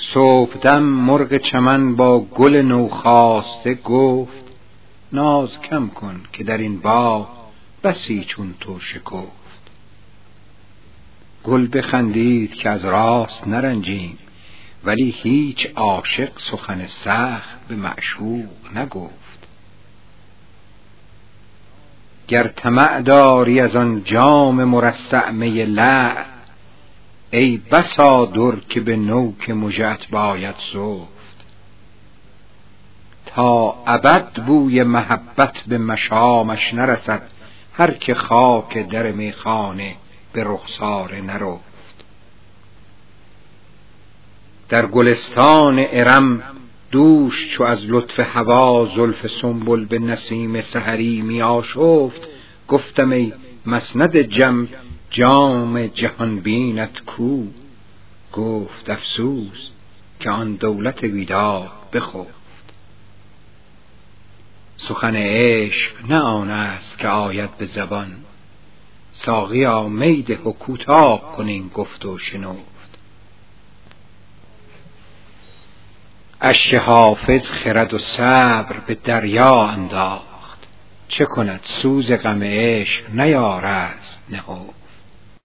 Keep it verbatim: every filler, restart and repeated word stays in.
صبحدم مرغ چمن با گل نوخاسته گفت ناز کم کن که در این باغ بسی چون تو شکفت. گل بخندید که از راست نرنجیم، ولی هیچ عاشق سخن سخت به معشوق نگفت. گر طمع داری از آن جام مرصع می لعل، ای بسا در که به نوک مژه‌ات باید سفت. تا ابد بوی محبت به مشامش نرسد، هر که خاک در میخانه به رخساره نرفت. در گلستان ارم دوش چو از لطف هوا زلف سنبل به نسیم سحری می آشفت، گفتم ای مسند جم جام جهان بینت کو؟ گفت افسوس که آن دولت بیدار بخفت. سخن عشق نه آن است که آید به زبان، ساقیا می ده و کوتاه کن این گفت و شنفت. اشک حافظ خرد و صبر به دریا انداخت، چه کند سوز غم عشق نیارست نهفت.